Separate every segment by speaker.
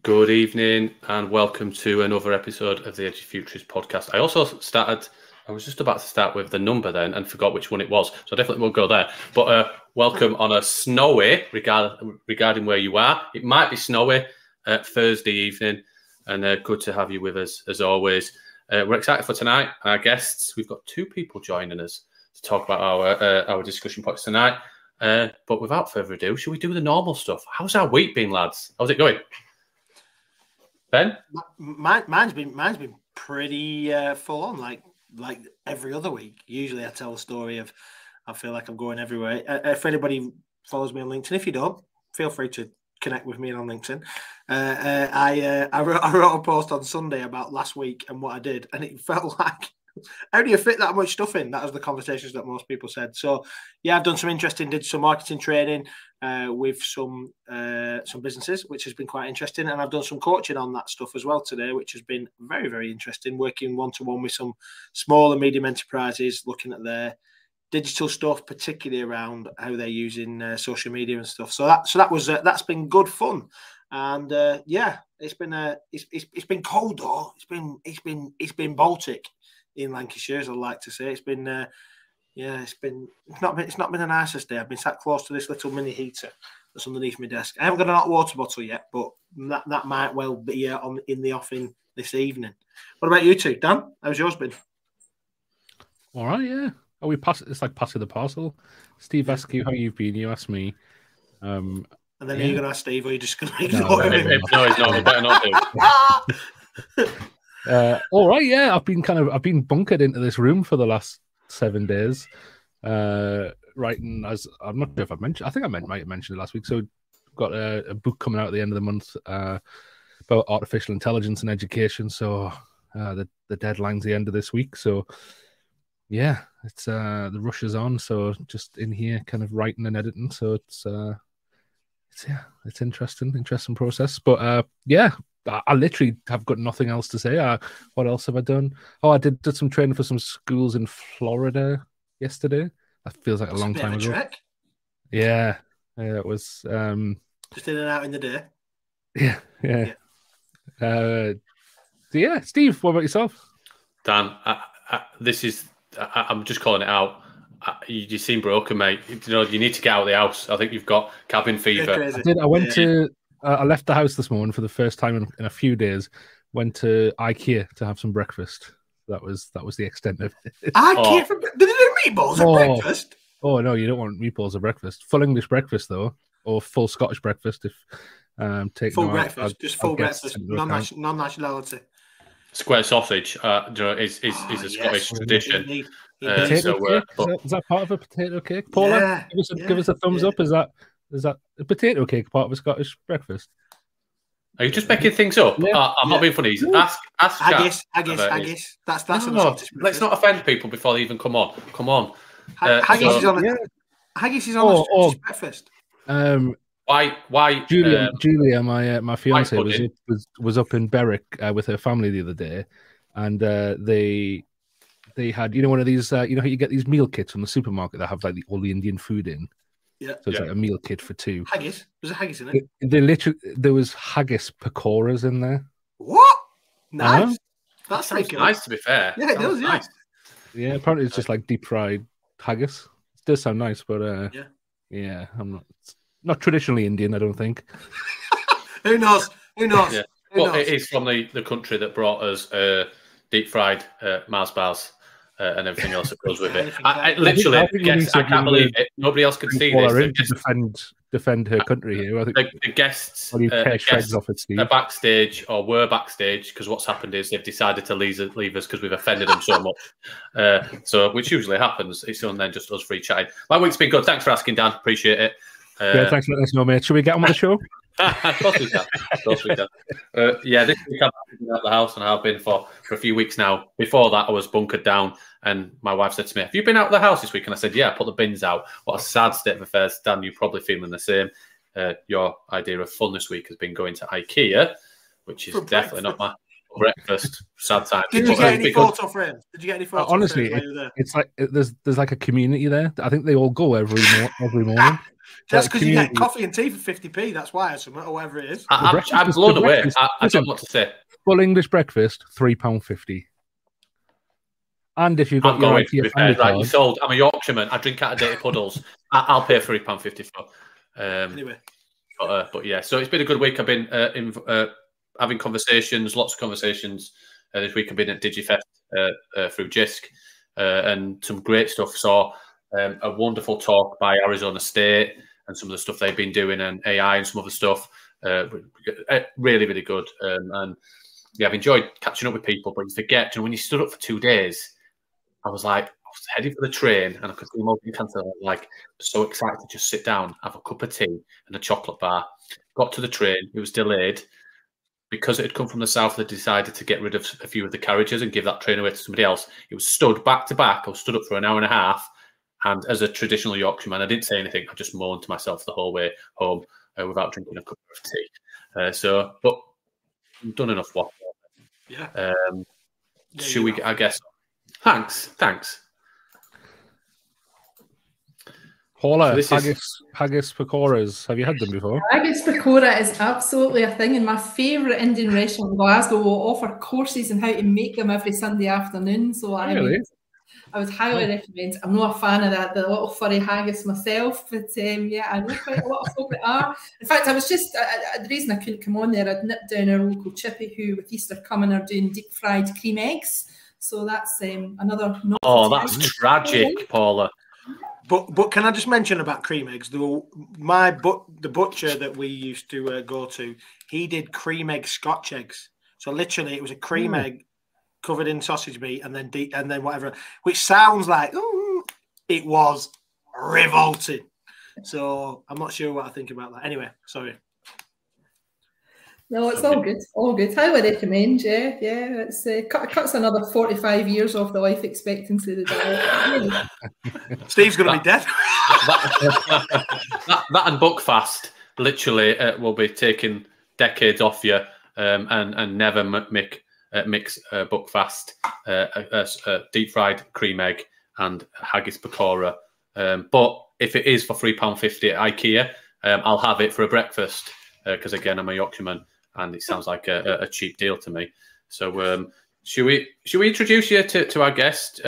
Speaker 1: Good evening and welcome to another episode of the Edgy Futurist podcast. I was just about to start with the number then and forgot which one it was, so I definitely won't go there. But welcome on a snowy, regarding where you are. It might be snowy Thursday evening, and good to have you with us as always. We're excited for tonight. Our guests, we've got two people joining us to talk about our discussion points tonight. But without further ado, should we do the normal stuff? How's our week been, lads? How's it going? Ben?
Speaker 2: Mine's been pretty full on, like every other week. Usually I tell a story of I feel like I'm going everywhere. If anybody follows me on LinkedIn, if you don't, feel free to connect with me on LinkedIn. I wrote a post on Sunday about last week and what I did, and it felt like, how do you fit that much stuff in? That was the conversations that most people said. So, yeah, I've done some interesting, did some marketing training with some businesses, which has been quite interesting. And I've done some coaching on that stuff as well today, which has been very, very interesting, working one-to-one with some small and medium enterprises, looking at their digital stuff, particularly around how they're using social media and stuff. So that's been good fun. And it's been cold though. It's been Baltic in Lancashire, as I like to say. It's not been the nicest day. I've been sat close to this little mini heater that's underneath my desk. I haven't got a hot water bottle yet, but that might well be in the offing this evening. What about you two, Dan? How's yours been?
Speaker 3: All right, yeah. It's like passing the parcel. Steve asked you how you've been. You asked me.
Speaker 2: And then are you going to ask Steve, or are you just going to ignore him?
Speaker 1: No, he's not. We better not do.
Speaker 3: All right, yeah. I've been bunkered into this room for the last 7 days. Writing, as I'm not sure if I mentioned. I think I might have mentioned it last week. So, I've got a book coming out at the end of the month about artificial intelligence and education. So, the deadline's the end of this week. So, yeah, it's the rush is on. So, just in here, kind of writing and editing. So it's interesting process. But yeah. I literally have got nothing else to say. What else have I done? Oh, I did some training for some schools in Florida yesterday. That feels like a long time ago.
Speaker 2: Trek.
Speaker 3: Yeah, it was.
Speaker 2: Just in and out in the day.
Speaker 3: Yeah. So yeah, Steve, what about yourself?
Speaker 1: Dan, I'm just calling it out. You seem broken, mate. You need to get out of the house. I think you've got cabin fever.
Speaker 3: I left the house this morning for the first time in a few days. Went to IKEA to have some breakfast. That was the extent of it.
Speaker 2: IKEA did they do meatballs at breakfast?
Speaker 3: Oh no, you don't want meatballs at breakfast. Full English breakfast though, or full Scottish breakfast if
Speaker 2: full breakfast, just full breakfast, non-nationality.
Speaker 1: Square sausage, is a Scottish tradition.
Speaker 3: Is that part of a potato cake? Paula, give us a thumbs up. Is that a potato cake part of a Scottish breakfast?
Speaker 1: Are you just making things up? Yeah. I'm not being funny. Ask
Speaker 2: haggis. That's
Speaker 1: let's not offend people before they even come on.
Speaker 2: Haggis is on a breakfast.
Speaker 1: Why?
Speaker 3: Julia, my fiance was up in Berwick with her family the other day, and they had one of these. How you get these meal kits from the supermarket that have like all the Indian food in.
Speaker 2: Yeah.
Speaker 3: So it's like a meal kit for two.
Speaker 2: Haggis? Was there haggis in it?
Speaker 3: There was haggis pakoras in there.
Speaker 2: What? Nice. That sounds
Speaker 1: nice, to be fair.
Speaker 2: Yeah, it does,
Speaker 1: nice.
Speaker 3: Yeah, apparently it's just like deep fried haggis. It does sound nice, but yeah, I'm not traditionally Indian, I don't think.
Speaker 2: Who knows?
Speaker 1: Yeah. Well, it is from the country that brought us deep fried Mars bars. And everything else that goes with it. I can't believe it. Nobody else could see this.
Speaker 3: Defend her country here. I think
Speaker 1: the guests
Speaker 3: are
Speaker 1: backstage or were backstage because what's happened is they've decided to leave us because we've offended them so much. Which usually happens. It's then just us free chatting. My week's been good. Thanks for asking, Dan. Appreciate it.
Speaker 3: Thanks for letting us know, mate. Should we get on with the show?
Speaker 1: Of course we can. This week I've been out of the house and I've been for a few weeks now. Before that, I was bunkered down, and my wife said to me, "Have you been out of the house this week?" And I said, "Yeah, I put the bins out." What a sad state of affairs. Dan, you're probably feeling the same. Your idea of fun this week has been going to IKEA, which is definitely not my breakfast. Sad time.
Speaker 2: Did you get any photo frames? Did you get any photo
Speaker 3: honestly,
Speaker 2: frames while you were there?
Speaker 3: it's like there's like a community there. I think they all go every morning.
Speaker 2: Just because you get coffee and tea for 50p, that's why, or whatever it is.
Speaker 1: I'm blown away. I don't know what to say.
Speaker 3: Full English breakfast, £3.50. And if you've got your IKEA family card,
Speaker 1: you sold. I'm a Yorkshireman. I drink out of dirty puddles. I'll pay £3.50 for.
Speaker 2: Anyway.
Speaker 1: But yeah, so it's been a good week. I've been having conversations, lots of conversations. This week I've been at DigiFest through JISC and some great stuff. Saw a wonderful talk by Arizona State and some of the stuff they've been doing, and AI and some other stuff. Really, really good. And yeah, I've enjoyed catching up with people, but you forget, when you stood up for 2 days, I was heading for the train and I could see Morgan Cancer. Like, so excited to just sit down, have a cup of tea and a chocolate bar. Got to the train, it was delayed. Because it had come from the south, they decided to get rid of a few of the carriages and give that train away to somebody else. It was stood back to back. I was stood up for an hour and a half. And as a traditional Yorkshireman, I didn't say anything. I just moaned to myself the whole way home without drinking a cup of tea. But I've done enough waffle.
Speaker 2: Yeah.
Speaker 1: Should we, I guess. Thanks.
Speaker 3: Paula, haggis pakoras. Have you had them before?
Speaker 4: Haggis pakora is absolutely a thing, and my favourite Indian restaurant in Glasgow will offer courses on how to make them every Sunday afternoon. So I would highly recommend. I'm not a fan of the little furry haggis myself, but yeah, I know quite a lot of folk that are. In fact, I was just the reason I couldn't come on there. I'd nipped down our local chippy who, with Easter coming, are doing deep fried cream eggs. So that's another.
Speaker 1: Oh, that's tragic, Paula.
Speaker 2: But can I just mention about cream eggs? The butcher that we used to go to, he did cream egg Scotch eggs. So literally, it was a cream egg covered in sausage meat and then whatever, which sounds like it was revolting. So I'm not sure what I think about that. Anyway, sorry.
Speaker 4: No, it's all good. All good. Highly recommend. Yeah. It's cuts another 45 years off the life expectancy of the diet.
Speaker 2: Steve's going to be dead.
Speaker 1: that and Buckfast literally will be taking decades off you, and never mix Buckfast, deep fried cream egg and haggis pakora. But if it is for £3.50 at IKEA, I'll have it for a breakfast because again I'm a Yorkshireman. And it sounds like a cheap deal to me. So, should we introduce you to our guest?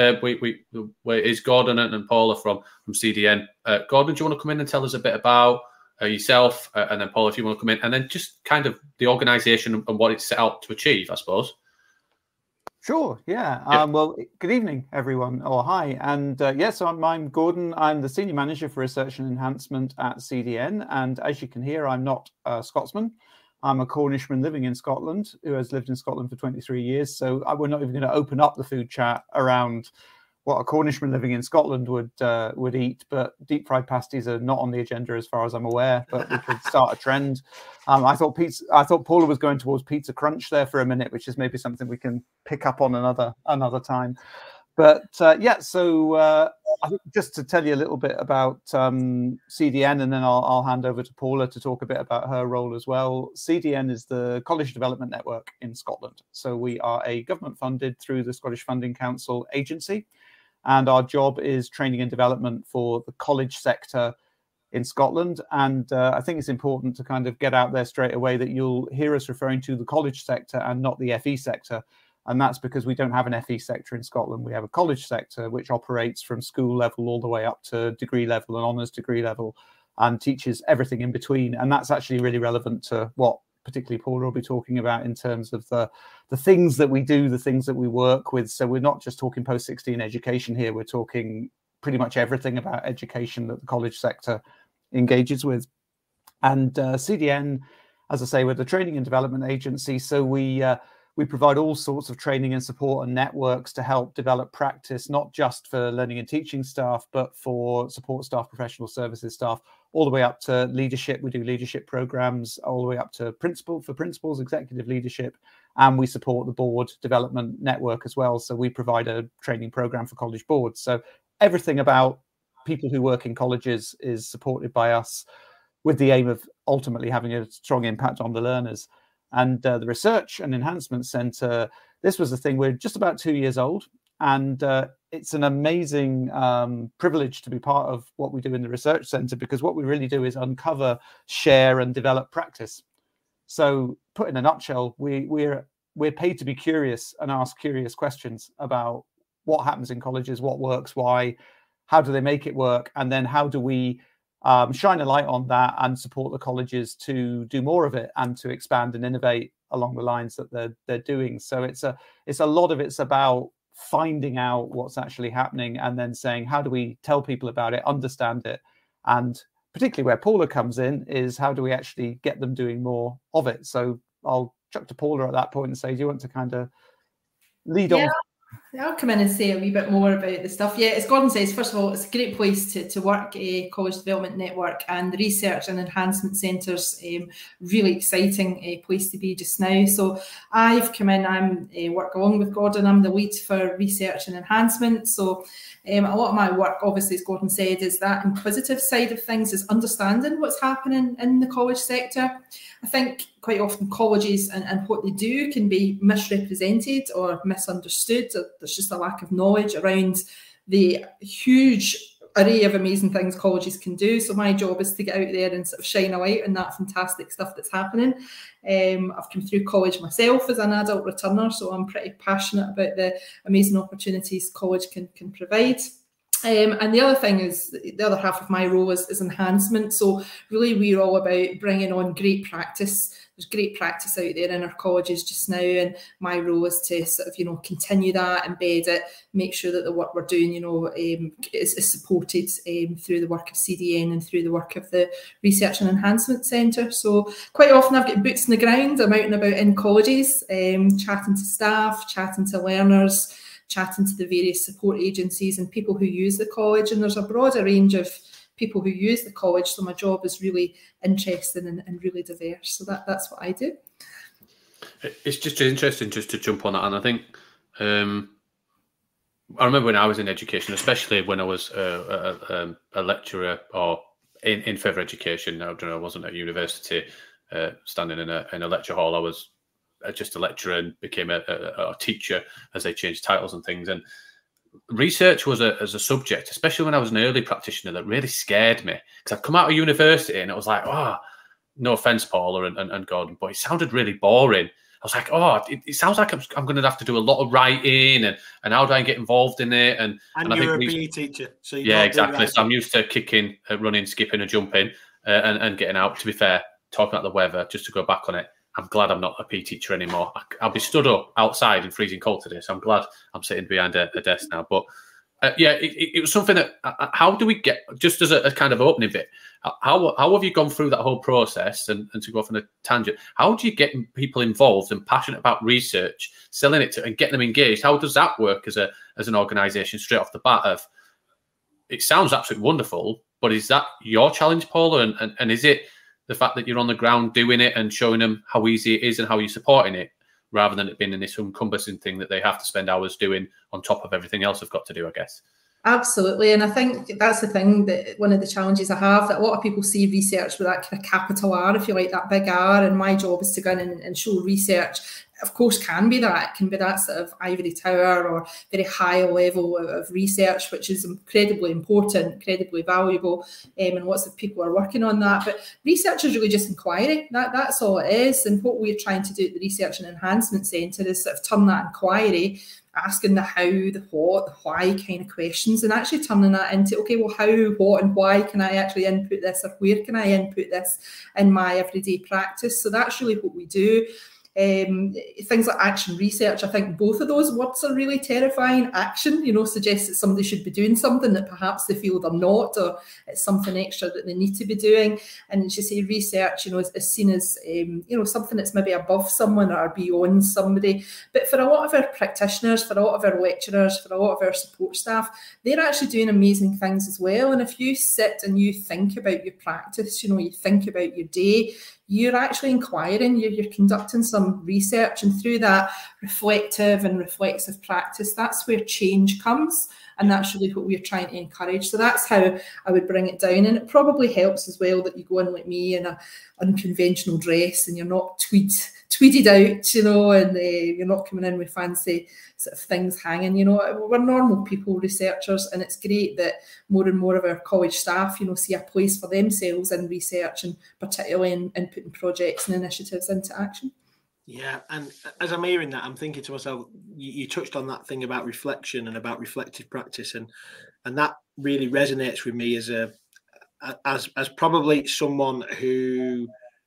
Speaker 1: Is Gordon and Paula from CDN. Gordon, do you want to come in and tell us a bit about yourself? And then Paula, if you want to come in, and then just kind of the organisation and what it's set out to achieve, I suppose.
Speaker 5: Sure, yeah. Well, good evening, everyone, or hi. And so I'm Gordon. I'm the Senior Manager for Research and Enhancement at CDN. And as you can hear, I'm not a Scotsman. I'm a Cornishman living in Scotland who has lived in Scotland for 23 years. So we're not even going to open up the food chat around what a Cornishman living in Scotland would eat. But deep fried pasties are not on the agenda as far as I'm aware. But we could start a trend. I thought Paula was going towards Pizza Crunch there for a minute, which is maybe something we can pick up on another time. But I think just to tell you a little bit about CDN, and then I'll hand over to Paula to talk a bit about her role as well. CDN is the College Development Network in Scotland. So we are a government-funded through the Scottish Funding Council agency, and our job is training and development for the college sector in Scotland. And I think it's important to kind of get out there straight away that you'll hear us referring to the college sector and not the FE sector. And that's because we don't have an FE sector in Scotland. We have a college sector which operates from school level all the way up to degree level and honours degree level and teaches everything in between. And that's actually really relevant to what particularly Paula will be talking about in terms of the things that we do, the things that we work with. So we're not just talking post-16 education here. We're talking pretty much everything about education that the college sector engages with. And CDN, as I say, we're the training and development agency. So we provide all sorts of training and support and networks to help develop practice, not just for learning and teaching staff, but for support staff, professional services staff, all the way up to leadership. We do leadership programs all the way up to principals, executive leadership, and we support the board development network as well. So we provide a training program for college boards. So everything about people who work in colleges is supported by us with the aim of ultimately having a strong impact on the learners. And the Research and Enhancement Centre, this was the thing, we're just about 2 years old, and it's an amazing privilege to be part of what we do in the Research Centre, because what we really do is uncover, share and develop practice. So put in a nutshell, we're paid to be curious and ask curious questions about what happens in colleges, what works, why, how do they make it work, and then how do we shine a light on that and support the colleges to do more of it and to expand and innovate along the lines that they're doing. So it's a lot of it's about finding out what's actually happening and then saying, how do we tell people about it, understand it, and particularly where Paula comes in is how do we actually get them doing more of it. So I'll chuck to Paula at that point and say, do you want to kind of lead on?
Speaker 4: I'll come in and say a wee bit more about the stuff. Yeah, as Gordon says, first of all, it's a great place to work, College Development Network, and the Research and Enhancement Centre's really exciting place to be just now. So I've come in, I work along with Gordon, I'm the lead for Research and Enhancement. So a lot of my work, obviously, as Gordon said, is that inquisitive side of things, is understanding what's happening in the college sector. I think quite often colleges and what they do can be misrepresented or misunderstood. There's just a lack of knowledge around the huge array of amazing things colleges can do. So my job is to get out there and sort of shine a light on that fantastic stuff that's happening. I've come through college myself as an adult returner, so I'm pretty passionate about the amazing opportunities college can provide. And the other thing is, the other half of my role is enhancement. So really we're all about bringing on great practice. There's great practice out there in our colleges just now, and my role is to sort of, continue that, embed it, make sure that the work we're doing, is supported through the work of CDN and through the work of the Research and Enhancement Centre. So quite often I've got boots on the ground. I'm out and about in colleges, chatting to staff, chatting to learners, chatting to the various support agencies and people who use the college. And there's a broader range of people who use the college. So my job is really interesting and really diverse. So that's what I do.
Speaker 1: It's just interesting just to jump on that. And I think I remember when I was in education, especially when I was a lecturer or in further education. I wasn't at university standing in a lecture hall. I was just a lecturer and became a teacher as they changed titles and things. And research was as a subject, especially when I was an early practitioner, that really scared me, because I'd come out of university and it was like, no offense, Paula and Gordon, but it sounded really boring. I was like, it sounds like I'm going to have to do a lot of writing, and how do I get involved in it? And
Speaker 2: you're a PE teacher, so
Speaker 1: yeah, exactly. So I'm used to kicking, running, skipping, and jumping, and getting out. To be fair, talking about the weather, just to go back on it, I'm glad I'm not a PE teacher anymore. I'll be stood up outside in freezing cold today, so I'm glad I'm sitting behind a desk now. But it was something that, how do we get, just as a kind of opening bit, how have you gone through that whole process, and to go off on a tangent, how do you get people involved and passionate about research, selling it to and getting them engaged? How does that work as an organisation straight off the bat? It sounds absolutely wonderful, but is that your challenge, Paula? And is it the fact that you're on the ground doing it and showing them how easy it is and how you're supporting it, rather than it being in this encompassing thing that they have to spend hours doing on top of everything else they've got to do, I guess?
Speaker 4: Absolutely. And I think that's the thing, that one of the challenges I have, that a lot of people see research with that kind of capital R, if you like, that big R, and my job is to go in and show research. Of course, can be that. It can be that sort of ivory tower or very high level of research, which is incredibly important, incredibly valuable, and lots of people are working on that. But research is really just inquiry. That's all it is. And what we're trying to do at the Research and Enhancement Centre is sort of turn that inquiry, asking the how, the what, the why kind of questions, and actually turning that into, okay, well, how, what, and why can I actually input this, or where can I input this in my everyday practice? So that's really what we do. Things like action research, I think both of those words are really terrifying. Action, suggests that somebody should be doing something that perhaps they feel they're not, or it's something extra that they need to be doing. And as you say, research, is seen as, something that's maybe above someone or beyond somebody. But for a lot of our practitioners, for a lot of our lecturers, for a lot of our support staff, they're actually doing amazing things as well. And if you sit and you think about your practice, you think about your day, you're actually inquiring, you're conducting some research, and through that reflective and reflexive practice, that's where change comes, and that's really what we're trying to encourage. So that's how I would bring it down, and it probably helps as well that you go in like me in an unconventional dress and you're not tweed tweeded out, you know, and you're not coming in with fancy sort of things hanging. You know, we're normal people, researchers, and it's great that more and more of our college staff, you know, see a place for themselves in research, and particularly in putting projects and initiatives into action.
Speaker 2: Yeah, and as I'm hearing that, I'm thinking to myself, you touched on that thing about reflection and about reflective practice, and that really resonates with me as probably someone who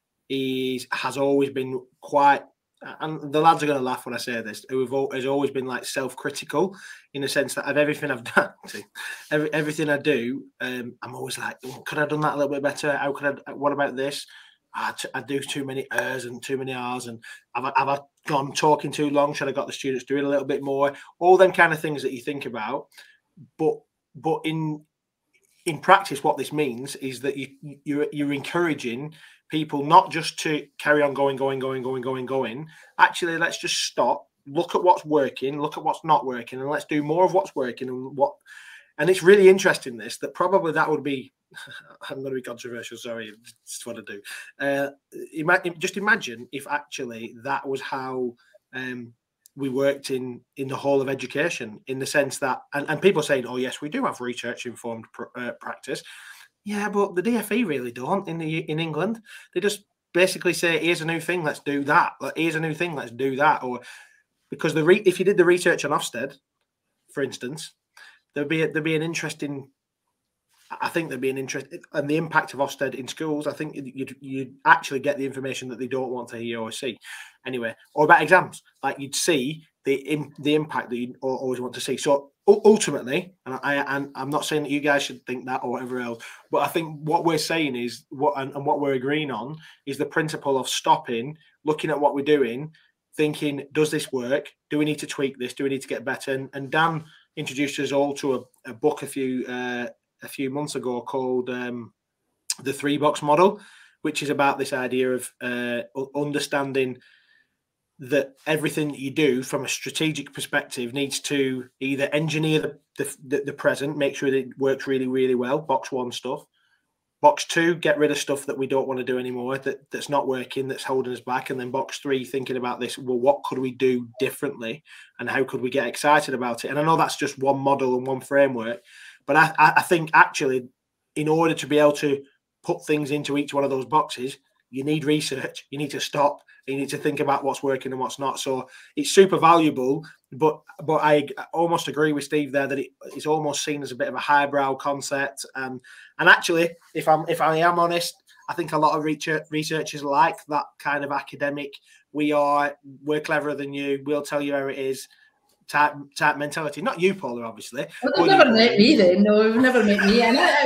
Speaker 2: has always been quite, and the lads are going to laugh when I say this, who has always been like self-critical in the sense that of everything I've done, everything I do, I'm always like, could I have done that a little bit better? How could I? What about this? I do too many ers and too many r's, and have I gone talking too long? Should I got the students doing a little bit more? All them kind of things that you think about. But in practice, what this means is that you're encouraging people not just to carry on going. Actually, let's just stop, look at what's working, look at what's not working, and let's do more of what's working. And it's really interesting that probably that would be, I'm going to be controversial, sorry, it's what I do. Just imagine if actually that was how we worked in the whole of education, in the sense that, and people saying, oh yes, we do have research-informed practice. Yeah, but the DFE really don't in England. They just basically say, here's a new thing, let's do that. Here's a new thing, let's do that. Or because if you did the research on Ofsted, for instance, there'd be an interesting. I think there'd be an interest in the impact of Ofsted in schools. I think you'd actually get the information that they don't want to hear or see, anyway. Or about exams, like you'd see the impact that you always want to see. So ultimately, and I'm not saying that you guys should think that or whatever else, but I think what we're saying is what we're agreeing on is the principle of stopping, looking at what we're doing, thinking, does this work? Do we need to tweak this? Do we need to get better? And Dan introduced us all to a book a few months ago called the 3-box model, which is about this idea of understanding that everything that you do from a strategic perspective needs to either engineer the present, make sure that it works really, really well, box 1 stuff. Box 2, get rid of stuff that we don't want to do anymore, that's not working, that's holding us back. And then box 3, thinking about this, well, what could we do differently and how could we get excited about it? And I know that's just one model and one framework, but I think actually in order to be able to put things into each one of those boxes, you need research, you need to stop, you need to think about what's working and what's not. So it's super valuable, but I almost agree with Steve there that it's almost seen as a bit of a highbrow concept. And actually, if I am honest, I think a lot of researchers like that kind of academic, we're cleverer than you, we'll tell you how it is type mentality. Not you, Paula, obviously.
Speaker 4: Well, they've never met me then. No, we've never met me.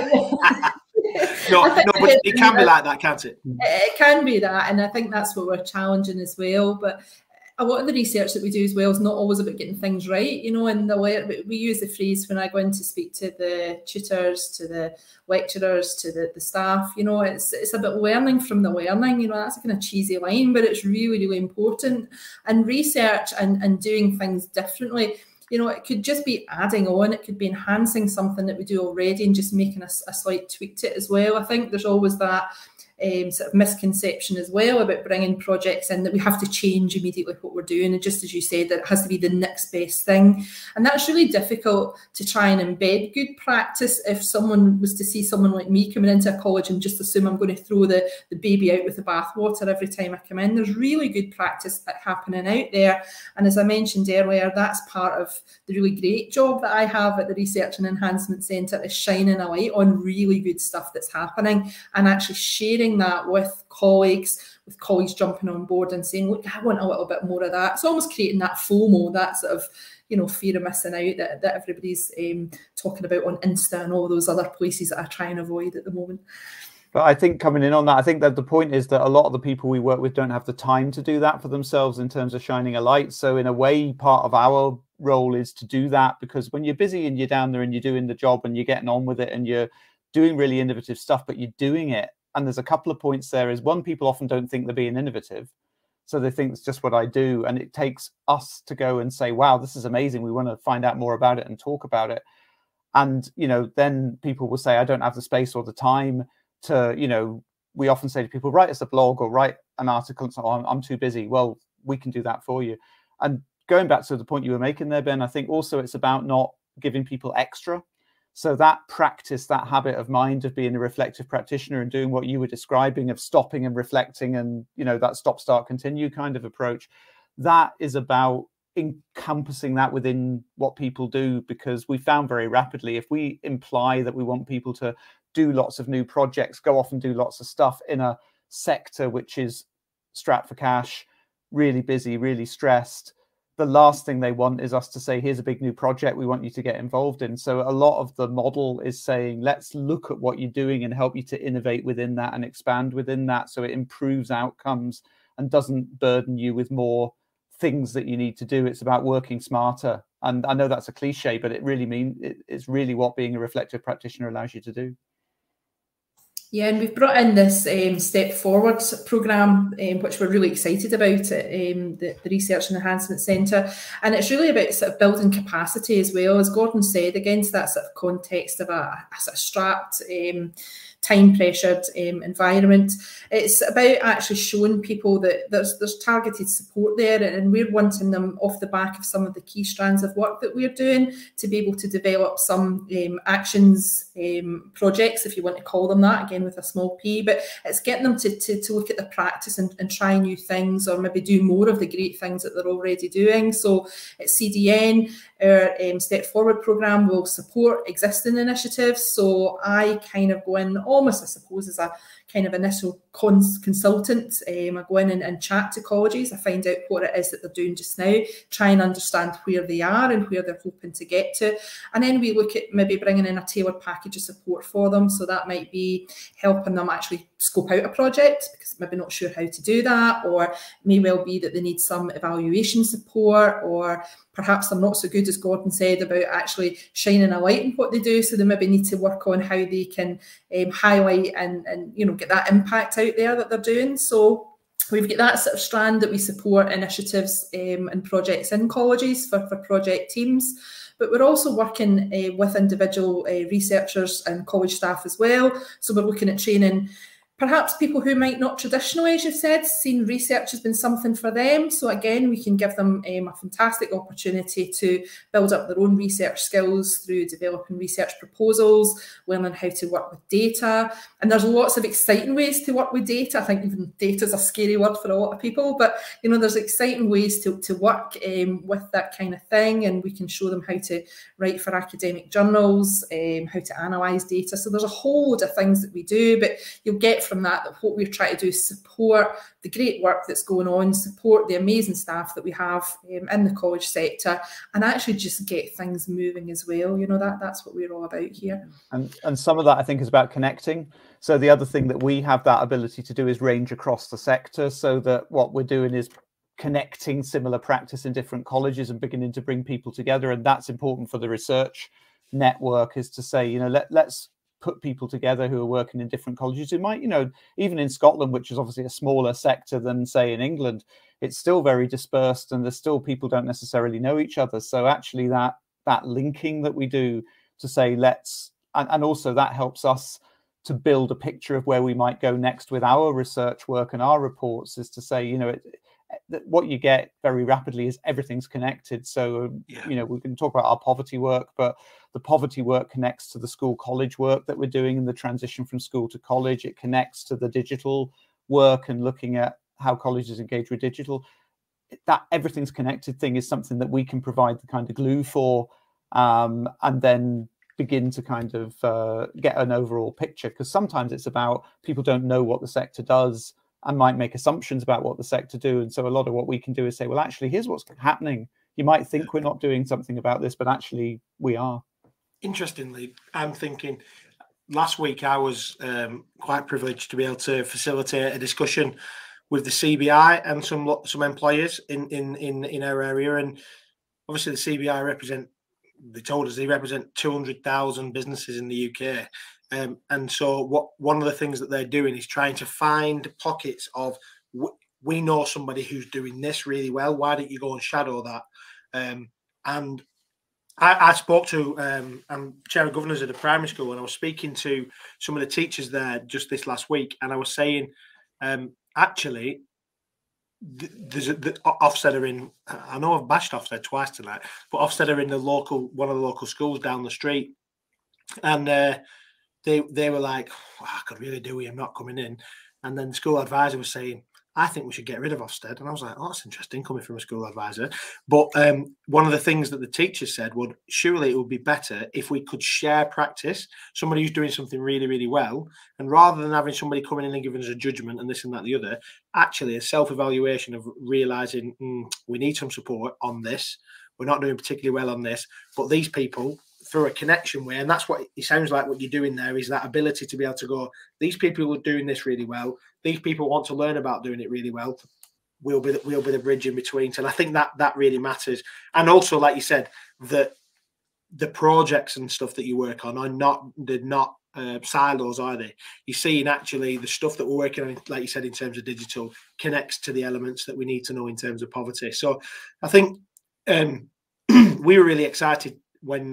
Speaker 2: No, but it can be like that, can't it?
Speaker 4: It can be that, and I think that's what we're challenging as well. But a lot of the research that we do as well is not always about getting things right, you know. And we use the phrase when I go in to speak to the tutors, to the lecturers, to the staff, you know, it's about learning from the learning. You know, that's a kind of cheesy line, but it's really, really important. And research and doing things differently, you know, it could just be adding on, it could be enhancing something that we do already and just making a slight tweak to it as well. I think there's always that sort of misconception as well about bringing projects in that we have to change immediately what we're doing. And just as you said, that it has to be the next best thing. And that's really difficult to try and embed good practice if someone was to see someone like me coming into a college and just assume I'm going to throw the baby out with the bathwater every time I come in. There's really good practice happening out there. And as I mentioned earlier, that's part of the really great job that I have at the Research and Enhancement Centre, is shining a light on really good stuff that's happening and actually sharing that with colleagues jumping on board and saying, look, I want a little bit more of that. It's almost creating that FOMO, that sort of, you know, fear of missing out that everybody's talking about on Insta and all those other places that I try and avoid at the moment.
Speaker 5: But I think coming in on that, I think that the point is that a lot of the people we work with don't have the time to do that for themselves in terms of shining a light. So in a way, part of our role is to do that, because when you're busy and you're down there and you're doing the job and you're getting on with it and you're doing really innovative stuff, but you're doing it. And there's a couple of points there. Is one, people often don't think they're being innovative. So they think it's just what I do. And it takes us to go and say, wow, this is amazing. We want to find out more about it and talk about it. And, you know, then people will say, I don't have the space or the time to, you know, we often say to people, write us a blog or write an article. And so I'm too busy. Well, we can do that for you. And going back to the point you were making there, Ben, I think also it's about not giving people extra. So that practice, that habit of mind of being a reflective practitioner and doing what you were describing, of stopping and reflecting and, that stop, start, continue kind of approach, that is about encompassing that within what people do, because we found very rapidly, if we imply that we want people to do lots of new projects, go off and do lots of stuff in a sector which is strapped for cash, really busy, really stressed, the last thing they want is us to say, here's a big new project we want you to get involved in. So a lot of the model is saying, let's look at what you're doing and help you to innovate within that and expand within that, so it improves outcomes and doesn't burden you with more things that you need to do. It's about working smarter. And I know that's a cliche, but it's really what being a reflective practitioner allows you to do.
Speaker 4: Yeah, and we've brought in this Step Forward programme, which we're really excited about at the Research and Enhancement Centre. And it's really about sort of building capacity as well, as Gordon said, against that sort of context of a sort of strapped, time-pressured environment. It's about actually showing people that there's targeted support there, and we're wanting them off the back of some of the key strands of work that we're doing to be able to develop some actions, projects, if you want to call them that, again with a small p, but it's getting them to look at the practice and try new things, or maybe do more of the great things that they're already doing. So at CDN, our Step Forward programme will support existing initiatives. So I kind of go in almost, I suppose, as a kind of initial consultant. I go in and chat to colleges. I find out what it is that they're doing just now, try and understand where they are and where they're hoping to get to. And then we look at maybe bringing in a tailored package of support for them. So that might be helping them actually scope out a project, because maybe not sure how to do that, or it may well be that they need some evaluation support, or perhaps they're not so good, as Gordon said, about actually shining a light on what they do. So they maybe need to work on how they can highlight and get that impact out there that they're doing. So we've got that sort of strand that we support initiatives and projects in colleges for project teams. But we're also working with individual researchers and college staff as well. So we're looking at training perhaps people who might not traditionally, as you've said, seen research has been something for them. So again, we can give them a fantastic opportunity to build up their own research skills through developing research proposals, learning how to work with data. And there's lots of exciting ways to work with data. I think even data is a scary word for a lot of people, but there's exciting ways to work with that kind of thing. And we can show them how to write for academic journals, how to analyse data. So there's a whole load of things that we do, but you'll get from that what we're trying to do is support the great work that's going on, support the amazing staff that we have in the college sector, and actually just get things moving as well. That's what we're all about here.
Speaker 5: And some of that, I think, is about connecting. So the other thing that we have that ability to do is range across the sector, so that what we're doing is connecting similar practice in different colleges and beginning to bring people together. And that's important for the research network, is to say, let's put people together who are working in different colleges who might, even in Scotland, which is obviously a smaller sector than, say, in England, it's still very dispersed, and there's still people don't necessarily know each other. So actually that linking that we do to say and also that helps us to build a picture of where we might go next with our research work and our reports, is to say, what you get very rapidly is everything's connected. So, we can talk about our poverty work, but the poverty work connects to the school college work that we're doing in the transition from school to college. It connects to the digital work and looking at how colleges engage with digital. That everything's connected thing is something that we can provide the kind of glue for, and then begin to kind of get an overall picture. Because sometimes it's about people don't know what the sector does and might make assumptions about what the sector do. And so a lot of what we can do is say, well, actually, here's what's happening. You might think we're not doing something about this, but actually we are. Interestingly,
Speaker 2: I'm thinking last week I was quite privileged to be able to facilitate a discussion with the CBI and some employers in our area. And obviously the CBI they told us they represent 200,000 businesses in the UK. And so one of the things that they're doing is trying to find pockets of, we know somebody who's doing this really well, why don't you go and shadow that? And I spoke to, I'm chair of governors at a primary school, and I was speaking to some of the teachers there just this last week, and I was saying, actually, there's Ofsted are in. I know I've bashed Ofsted twice tonight, but Ofsted are in one of the local schools down the street, and they were like, oh, I could really do with him not coming in, and then the school advisor was saying, I think we should get rid of Ofsted. And I was like, oh, that's interesting coming from a school advisor. But one of the things that the teachers said would, surely it would be better if we could share practice, somebody who's doing something really, really well. And rather than having somebody coming in and giving us a judgment and this and that and the other, actually a self-evaluation of realizing we need some support on this. We're not doing particularly well on this. But these people, through a connection way, and that's what it sounds like what you're doing there, is that ability to be able to go, these people are doing this really well. These people want to learn about doing it really well. We'll be the bridge in between. And I think that really matters. And also, like you said, that the projects and stuff that you work on they're not silos, are they? You're seeing actually the stuff that we're working on, like you said, in terms of digital, connects to the elements that we need to know in terms of poverty. So I think we were really excited when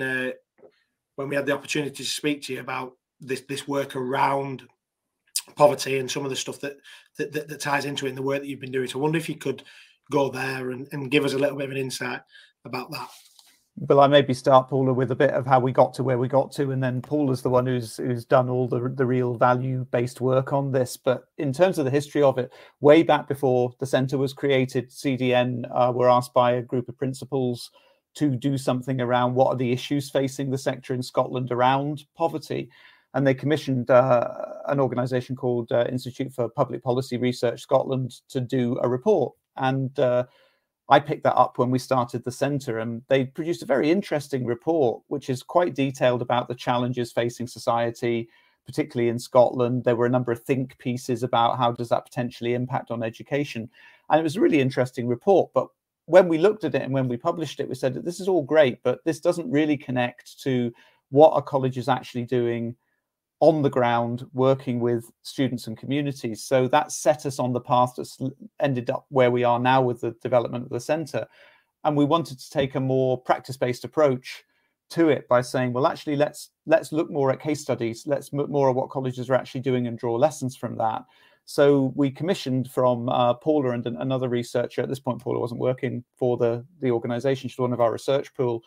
Speaker 2: we had the opportunity to speak to you about this work around poverty and some of the stuff that ties into it in the work that you've been doing. So I wonder if you could go there and give us a little bit of an insight about that.
Speaker 5: Well, I maybe start, Paula, with a bit of how we got to where we got to, and then Paula's the one who's done all the real value-based work on this. But in terms of the history of it, way back before the centre was created, CDN were asked by a group of principals to do something around what are the issues facing the sector in Scotland around poverty. And they commissioned an organisation called Institute for Public Policy Research Scotland to do a report. And I picked that up when we started the centre, and they produced a very interesting report, which is quite detailed about the challenges facing society, particularly in Scotland. There were a number of think pieces about how does that potentially impact on education. And it was a really interesting report. But when we looked at it and when we published it, we said that this is all great, but this doesn't really connect to what a college is actually doing on the ground, working with students and communities. So that set us on the path that's ended up where we are now with the development of the centre. And we wanted to take a more practice-based approach to it by saying, well, actually, let's look more at case studies. Let's look more at what colleges are actually doing and draw lessons from that. So we commissioned from Paula and another researcher. At this point, Paula wasn't working for the organisation. She's one of our research pool.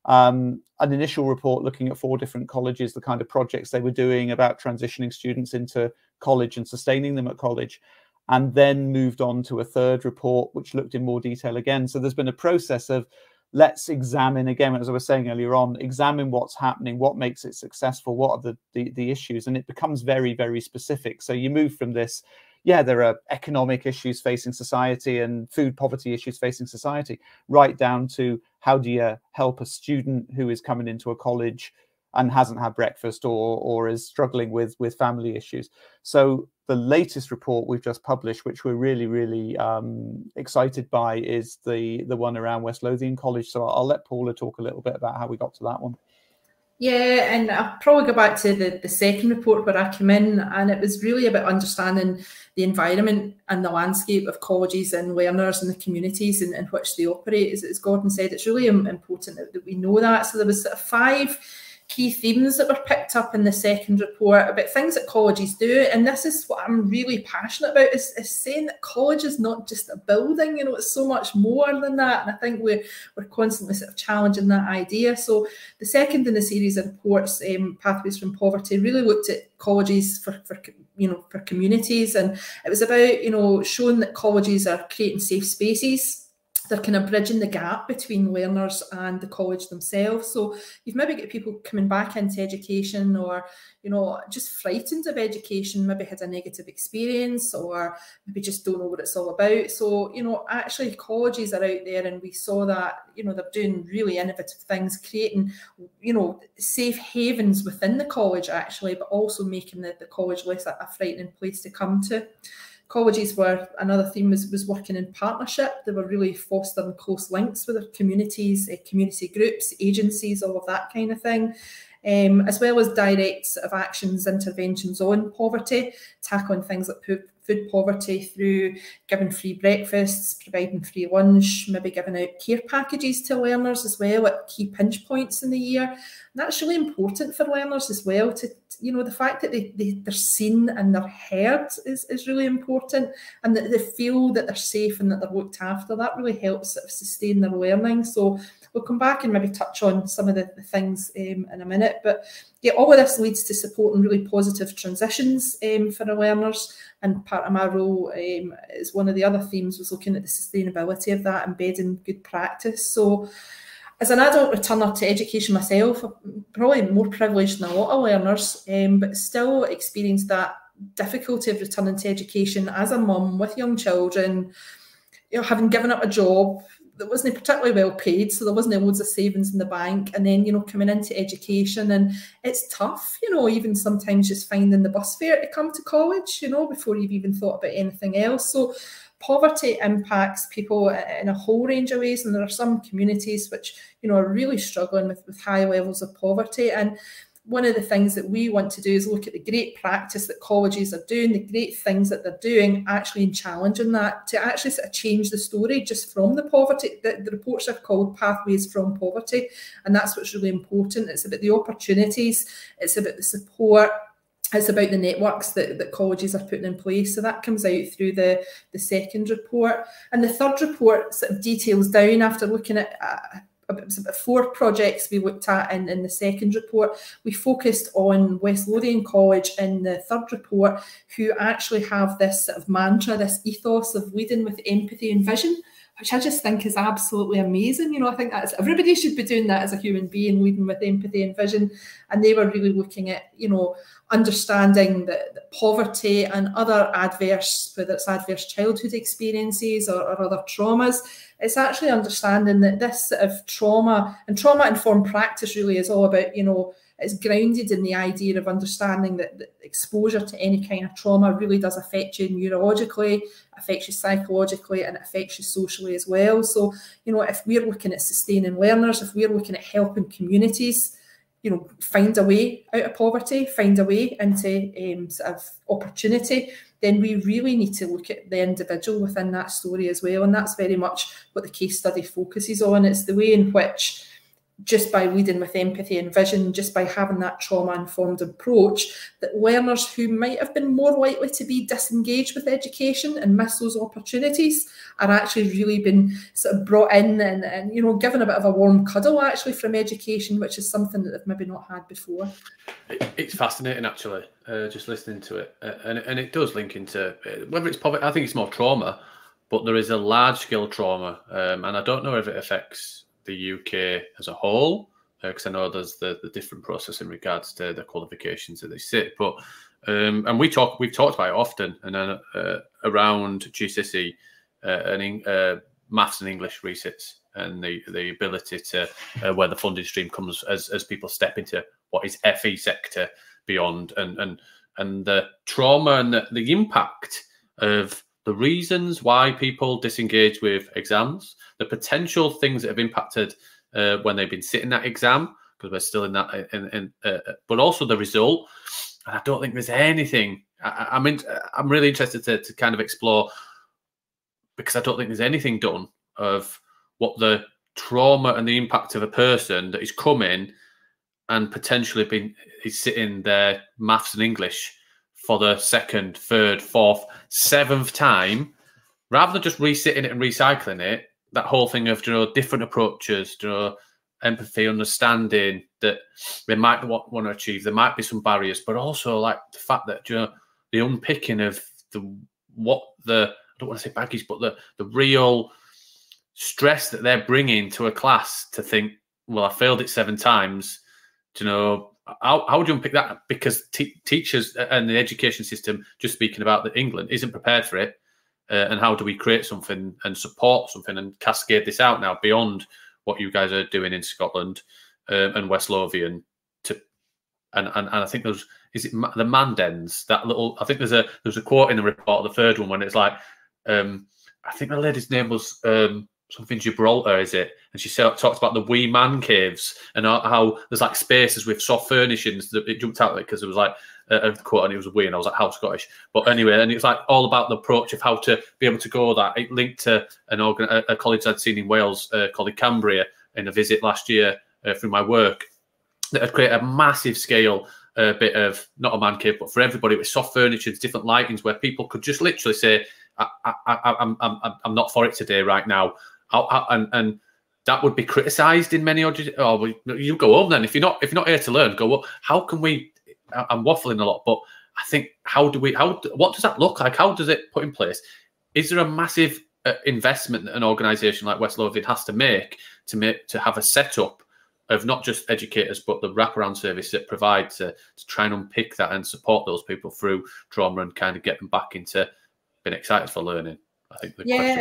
Speaker 5: An initial report looking at 4 different colleges, the kind of projects they were doing about transitioning students into college and sustaining them at college, and then moved on to a third report, which looked in more detail again. So there's been a process of let's examine, again, as I was saying earlier on, examine what's happening, what makes it successful, what are the issues, and it becomes very, very specific. So you move from this, yeah, there are economic issues facing society and food poverty issues facing society, right down to how do you help a student who is coming into a college and hasn't had breakfast or is struggling with family issues. So the latest report we've just published, which we're really, really excited by, is the one around West Lothian College. So I'll let Paula talk a little bit about how we got to that one.
Speaker 4: Yeah, and I'll probably go back to the second report where I came in, and it was really about understanding the environment and the landscape of colleges and learners and the communities in which they operate. As Gordon said, it's really important that we know that. So there was 5 key themes that were picked up in the second report about things that colleges do, and this is what I'm really passionate about, is saying that college is not just a building, it's so much more than that, and I think we're constantly sort of challenging that idea. So the second in the series of reports, Pathways from Poverty, really looked at colleges for communities, and it was about showing that colleges are creating safe spaces. They're kind of bridging the gap between learners and the college themselves. So you've maybe got people coming back into education or, just frightened of education, maybe had a negative experience or maybe just don't know what it's all about. So, actually colleges are out there, and we saw that, they're doing really innovative things, creating, safe havens within the college actually, but also making the college less a frightening place to come to. Colleges were, another theme was working in partnership. They were really fostering close links with their communities, community groups, agencies, all of that kind of thing, as well as direct sort of actions, interventions on poverty, tackling things like food poverty through giving free breakfasts, providing free lunch, maybe giving out care packages to learners as well at key pinch points in the year. And that's really important for learners as well. To the fact that they're seen and they're heard is really important, and that they feel that they're safe and that they're looked after. That really helps sort of sustain their learning. So we'll come back and maybe touch on some of the things in a minute. But yeah, all of this leads to supporting really positive transitions for the learners. And part of my role is one of the other themes was looking at the sustainability of that, embedding good practice. So as an adult returner to education myself, I'm probably more privileged than a lot of learners, but still experienced that difficulty of returning to education as a mum with young children, having given up a job that wasn't particularly well paid, so there wasn't loads of savings in the bank, and then coming into education, and it's tough, even sometimes just finding the bus fare to come to college, before you've even thought about anything else. So poverty impacts people in a whole range of ways, and there are some communities which are really struggling with high levels of poverty. And one of the things that we want to do is look at the great practice that colleges are doing, the great things that they're doing, actually in challenging that, to actually sort of change the story just from the poverty. The reports are called Pathways from Poverty, and that's what's really important. It's about the opportunities, it's about the support, it's about the networks that colleges are putting in place. So that comes out through the second report. And the third report sort of details down, after looking at about 4 projects we looked at in the second report. We focused on West Lothian College in the third report, who actually have this sort of mantra, this ethos of leading with empathy and vision, which I just think is absolutely amazing. I think everybody should be doing that as a human being, leading with empathy and vision. And they were really looking at, understanding that poverty and other adverse, whether it's adverse childhood experiences or other traumas, it's actually understanding that this sort of trauma-informed practice really is all about, it's grounded in the idea of understanding that exposure to any kind of trauma really does affect you neurologically, affects you psychologically, and it affects you socially as well. So, if we're looking at sustaining learners, if we're looking at helping communities, find a way out of poverty, find a way into sort of opportunity, then we really need to look at the individual within that story as well. And that's very much what the case study focuses on. It's the way in which, just by leading with empathy and vision, just by having that trauma-informed approach, that learners who might have been more likely to be disengaged with education and miss those opportunities are actually really been sort of brought in and given a bit of a warm cuddle actually from education, which is something that they've maybe not had before.
Speaker 1: It's fascinating actually, just listening to it, and it does link into whether it's poverty. I think it's more trauma, but there is a large-scale trauma, and I don't know if it affects the UK as a whole, because I know there's the different process in regards to the qualifications that they sit. But and we've talked about it often, and then around GCSE and maths and English resits, and the ability to where the funding stream comes as people step into what is FE sector beyond, and the trauma and the impact of the reasons why people disengage with exams, the potential things that have impacted when they've been sitting that exam, because we're still in that, but also the result. And I don't think there's anything. I'm really interested to kind of explore, because I don't think there's anything done of what the trauma and the impact of a person that is coming and potentially is sitting there maths and English for the 2nd, 3rd, 4th, 7th time, rather than just resitting it and recycling it. That whole thing of different approaches, empathy, understanding that they might want to achieve. There might be some barriers, but also like the fact that the unpicking of I don't want to say baggage, but the real stress that they're bringing to a class to think, well, I failed it 7 times. How would you unpick that? Because teachers and the education system, just speaking about England, isn't prepared for it. And how do we create something and support something and cascade this out now beyond what you guys are doing in Scotland and West Lothian? And I think the Mandens, that little. I think there's a quote in the report, the third one, when it's like, I think the lady's name was something Gibraltar, is it? And she talked about the wee man caves and how there's like spaces with soft furnishings that it jumped out like because it was like a quote and it was a wee and I was like, how Scottish? But anyway, and it's like all about the approach of how to be able to go that. It linked to a college I'd seen in Wales called Cambria in a visit last year through my work that had created a massive scale bit of, not a man cave, but for everybody with soft furniture, different lightings where people could just literally say, I'm not for it today right now. And that would be criticised in many audiences. Oh, well, you go home then. If you're not here to learn, go up. How can we? I'm waffling a lot, but I think what does that look like? How does it put in place? Is there a massive investment that an organisation like West Lothian has to make to have a setup of not just educators, but the wraparound service that provide to try and unpick that and support those people through trauma and kind of get them back into being excited for learning? I think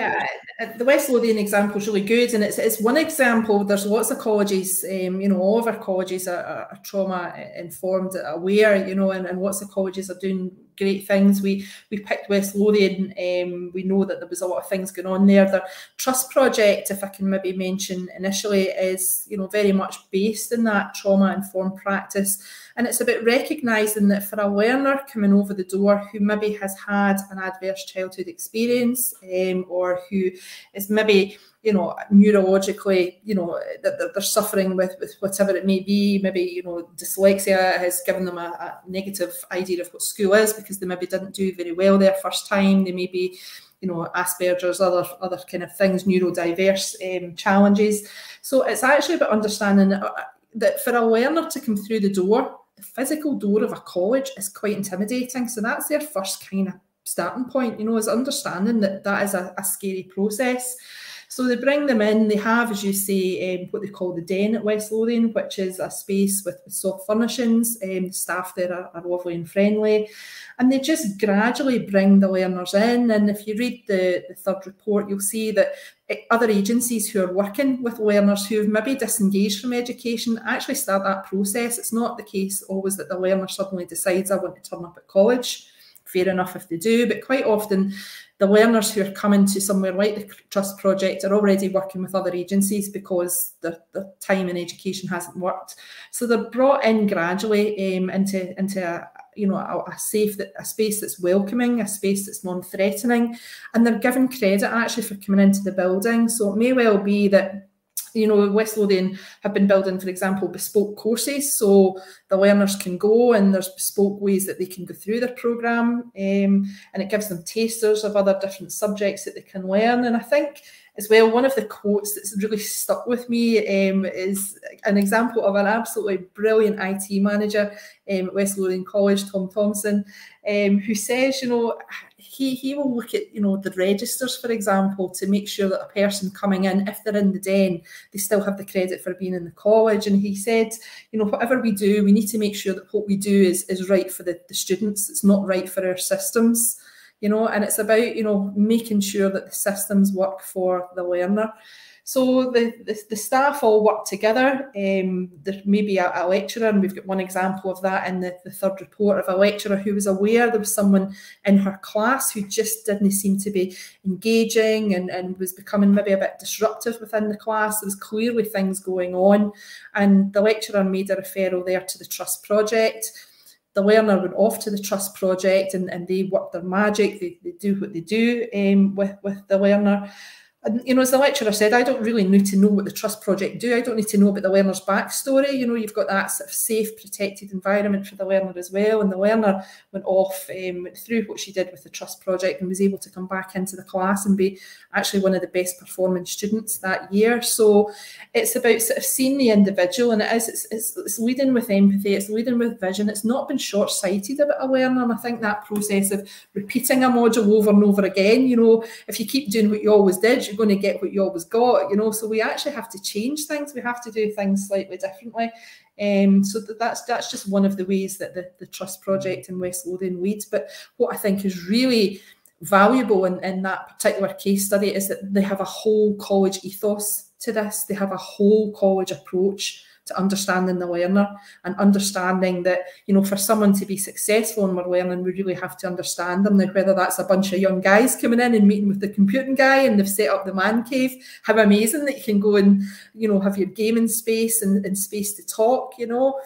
Speaker 4: the West Lothian example is really good, and it's one example. There's lots of colleges, all of our colleges are trauma informed, aware, and lots of colleges are doing great things. We picked West Lothian. We know that there was a lot of things going on there. The Trust project, if I can maybe mention initially, is very much based in that trauma informed practice, and it's about recognising that for a learner coming over the door who maybe has had an adverse childhood experience, or who is maybe neurologically, that they're suffering with whatever it may be. Maybe, dyslexia has given them a negative idea of what school is because they maybe didn't do very well their first time. They may be, Asperger's, other kind of things, neurodiverse challenges. So it's actually about understanding that for a learner to come through the door, the physical door of a college is quite intimidating. So that's their first kind of starting point, is understanding that is a scary process. So they bring them in. They have, as you say, what they call the Den at West Lothian, which is a space with soft furnishings. The staff there are lovely and friendly. And they just gradually bring the learners in. And if you read the third report, you'll see that other agencies who are working with learners who have maybe disengaged from education actually start that process. It's not the case always that the learner suddenly decides, I want to turn up at college. Fair enough if they do, but quite often the learners who are coming to somewhere like the Trust project are already working with other agencies because the time in education hasn't worked. So they're brought in gradually into a space that's welcoming, a space that's non-threatening, and they're given credit actually for coming into the building. So it may well be that West Lothian have been building, for example, bespoke courses, so the learners can go and there's bespoke ways that they can go through their programme, and it gives them tasters of other different subjects that they can learn. And I think as well, one of the quotes that's really stuck with me is an example of an absolutely brilliant IT manager at West Lothian College, Tom Thompson, who says, he will look at, the registers, for example, to make sure that a person coming in, if they're in the Den, they still have the credit for being in the college. And he said, whatever we do, we need to make sure that what we do is right for the students. It's not right for our systems, and it's about, making sure that the systems work for the learner. So the staff all work together. There may be a lecturer, and we've got one example of that in the third report, of a lecturer who was aware there was someone in her class who just didn't seem to be engaging and was becoming maybe a bit disruptive within the class. There was clearly things going on, and the lecturer made a referral there to the Trust project. The learner went off to the Trust project and they work their magic. They do what they do with the learner. And, as the lecturer said, I don't really need to know what the Trust project do. I don't need to know about the learner's backstory. You've got that sort of safe, protected environment for the learner as well. And the learner went off, went through what she did with the Trust project and was able to come back into the class and be actually one of the best performing students that year. So it's about sort of seeing the individual, and it's leading with empathy, it's leading with vision. It's not been short-sighted about a learner. And I think that process of repeating a module over and over again, if you keep doing what you always did, you're going to get what you always got, so we actually have to change things. We have to do things slightly differently. So that's just one of the ways that the Trust project in West Lothian leads. But what I think is really valuable in that particular case study is that they have a whole college ethos to this. They have a whole college approach to understanding the learner and understanding that, for someone to be successful in their learning, we really have to understand them. Now, whether that's a bunch of young guys coming in and meeting with the computing guy and they've set up the man cave, how amazing that you can go and, have your gaming space and space to talk,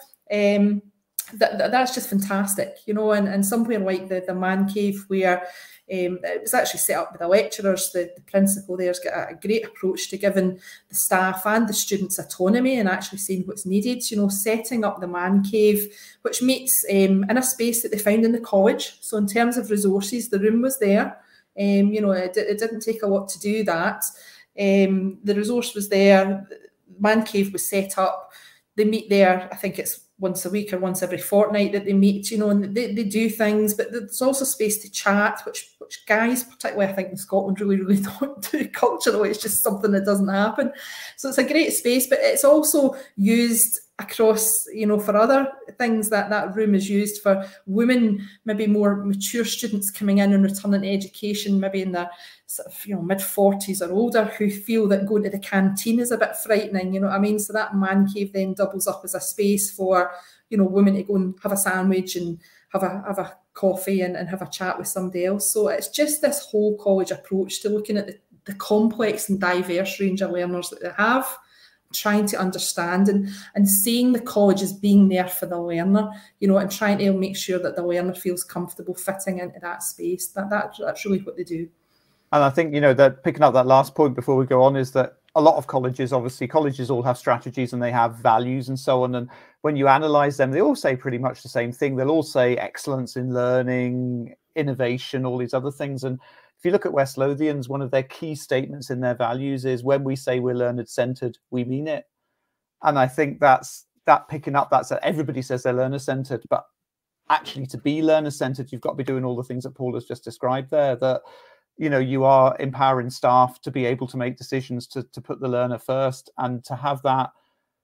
Speaker 4: that's just fantastic, and somewhere like the man cave where it was actually set up with the lecturers, the principal there's got a great approach to giving the staff and the students autonomy and actually saying what's needed, setting up the man cave, which meets in a space that they found in the college. So in terms of resources, the room was there. It didn't take a lot to do that. The resource was there. Man cave was set up. They meet there, I think it's once a week or once every fortnight that they meet, and they do things, but there's also space to chat, which guys, particularly I think in Scotland, really don't do culturally. It's just something that doesn't happen. So it's a great space, but it's also used across, for other things. That room is used for women, maybe more mature students coming in and returning to education, maybe in their sort of, mid-40s or older, who feel that going to the canteen is a bit frightening, you know what I mean? So that man cave then doubles up as a space for, women to go and have a sandwich and have a coffee and have a chat with somebody else. So it's just this whole college approach to looking at the complex and diverse range of learners that they have, trying to understand and seeing the college as being there for the learner, and trying to make sure that the learner feels comfortable fitting into that space. That's really what they do.
Speaker 5: And I think, that picking up that last point before we go on is that a lot of colleges all have strategies and they have values and so on. And when you analyze them, they all say pretty much the same thing. They'll all say excellence in learning, innovation, all these other things. And if you look at West Lothians, one of their key statements in their values is when we say we're learner-centered, we mean it. And I think that's everybody says they're learner-centered, but actually to be learner-centered, you've got to be doing all the things that Paul has just described there, that you are empowering staff to be able to make decisions to put the learner first and to have that,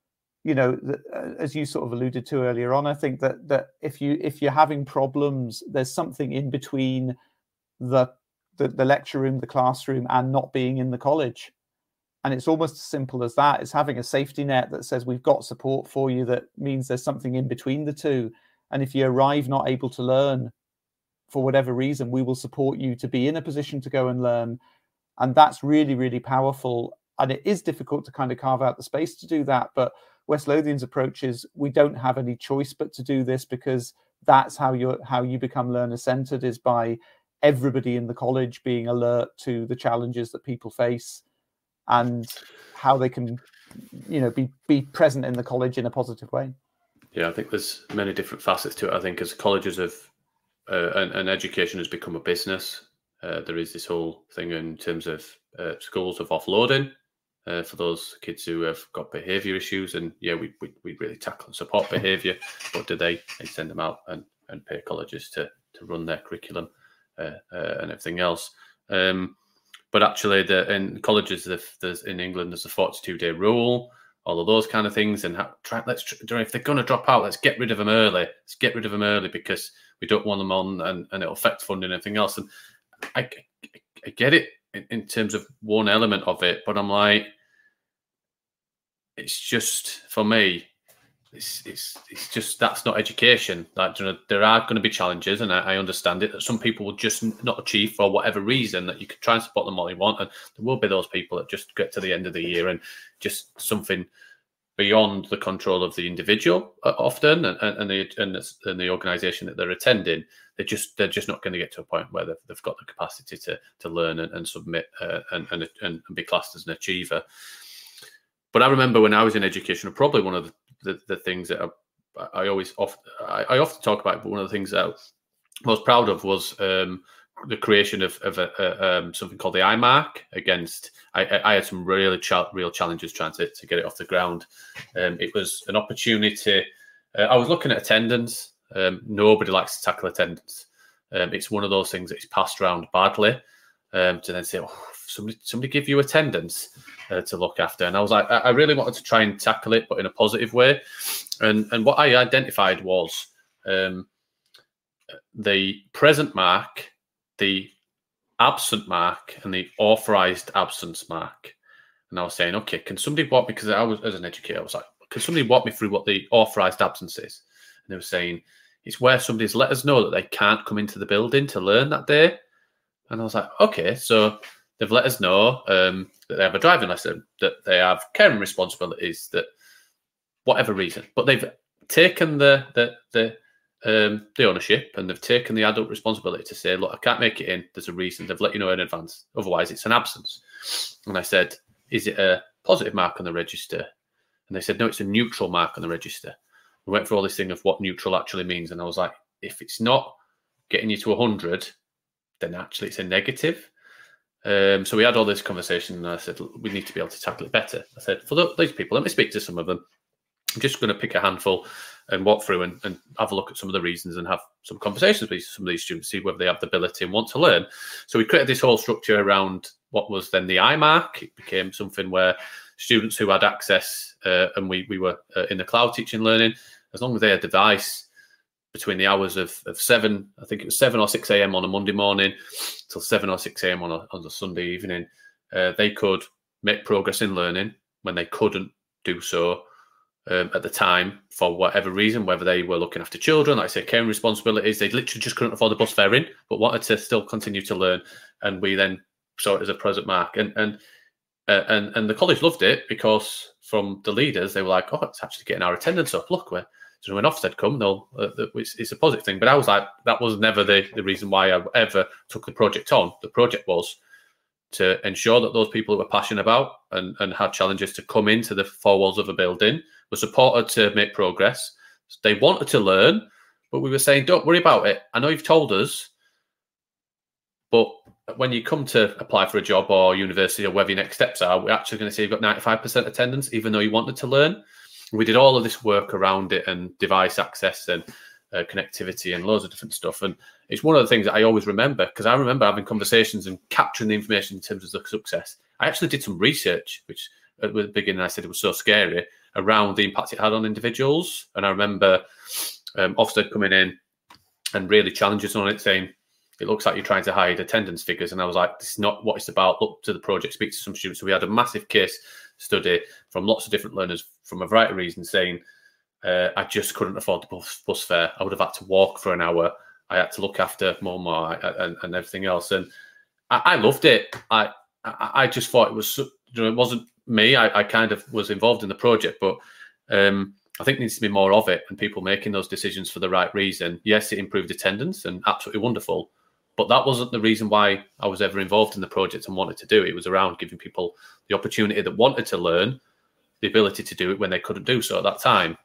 Speaker 5: as you sort of alluded to earlier on. I think that if you're having problems, there's something in between the lecture room, the classroom, and not being in the college. And it's almost as simple as that. It's having a safety net that says we've got support for you, that means there's something in between the two. And if you arrive not able to learn, for whatever reason, we will support you to be in a position to go and learn. And that's really, really powerful. And it is difficult to kind of carve out the space to do that. But West Lothian's approach is we don't have any choice but to do this, because that's how you become learner-centered, is by everybody in the college being alert to the challenges that people face and how they can, be present in the college in a positive way.
Speaker 1: Yeah, I think there's many different facets to it. I think as colleges have and education has become a business, there is this whole thing in terms of schools of offloading for those kids who have got behaviour issues. And yeah, we really tackle and support behaviour, but do they send them out and pay colleges to run their curriculum and everything else? But actually, in colleges, in England, there's a 42-day rule, all of those kind of things. And if they're going to drop out, let's get rid of them early. Let's get rid of them early because we don't want them on and it'll affect funding and everything else. And I get it in terms of one element of it, but I'm like, it's just, for me, it's just, that's not education. There are going to be challenges, and I understand it, that some people will just not achieve for whatever reason, that you can try and support them all you want, and there will be those people that just get to the end of the year and just something beyond the control of the individual often and the organisation that they're attending, they're just not going to get to a point where they've got the capacity to learn and submit and be classed as an achiever. But I remember when I was in education, probably one of the things that I often talk about, but one of the things that I was most proud of was the creation of something called the iMark. I had some real challenges trying to get it off the ground. It was an opportunity. I was looking at attendance. Nobody likes to tackle attendance. It's one of those things that is passed around badly. To then say, somebody give you attendance to look after. And I was like, I really wanted to try and tackle it, but in a positive way. And what I identified was the present mark, the absent mark, and the authorised absence mark. And I was saying, okay, can somebody walk? Because I was, as an educator, I was like, can somebody walk me through what the authorised absence is? And they were saying, it's where somebody's let us know that they can't come into the building to learn that day. And I was like, okay, so they've let us know that they have a driving lesson, that they have caring responsibilities, that whatever reason, but they've taken the ownership, and they've taken the adult responsibility to say, look, I can't make it in. There's a reason. They've let you know in advance. Otherwise, it's an absence. And I said, is it a positive mark on the register? And they said, no, it's a neutral mark on the register. We went through all this thing of what neutral actually means. And I was like, if it's not getting you to 100, then actually it's a negative. So we had all this conversation, and I said, we need to be able to tackle it better. I said, for these people, let me speak to some of them. I'm just going to pick a handful and walk through and have a look at some of the reasons and have some conversations with some of these students, see whether they have the ability and want to learn. So we created this whole structure around what was then the I mark. It became something where students who had access, and we were in the cloud teaching learning, as long as they had a device between the hours of 7, I think it was 7 or 6 a.m. on a Monday morning till 7 or 6 a.m. on a Sunday evening, they could make progress in learning when they couldn't do so at the time for whatever reason, whether they were looking after children, like I say, caring responsibilities. They literally just couldn't afford the bus fare in, but wanted to still continue to learn. And we then saw it as a present mark. And the college loved it, because from the leaders, they were like, oh, it's actually getting our attendance up. Look, so when Ofsted come, it's a positive thing. But I was like, that was never the reason why I ever took the project on. The project was to ensure that those people who were passionate about and had challenges to come into the four walls of a building were supported to make progress. They wanted to learn, but we were saying, don't worry about it. I know you've told us, but when you come to apply for a job or university or wherever your next steps are, we're actually going to say you've got 95% attendance, even though you wanted to learn. We did all of this work around it, and device access and connectivity and loads of different stuff. And it's one of the things that I always remember, because I remember having conversations and capturing the information in terms of the success. I actually did some research, which at the beginning I said it was so scary, around the impact it had on individuals. And I remember Ofsted coming in and really challenging us on it, saying, it looks like you're trying to hide attendance figures. And I was like, this is not what it's about. Look to the project, speak to some students. So we had a massive case study from lots of different learners from a variety of reasons, saying, I just couldn't afford the bus fare. I would have had to walk for an hour. I had to look after mum and everything else. And I loved it. I just thought it was, it wasn't me. I kind of was involved in the project, but I think there needs to be more of it, and people making those decisions for the right reason. Yes, it improved attendance and absolutely wonderful, but that wasn't the reason why I was ever involved in the project and wanted to do it. It was around giving people the opportunity that wanted to learn, the ability to do it when they couldn't do so at that time.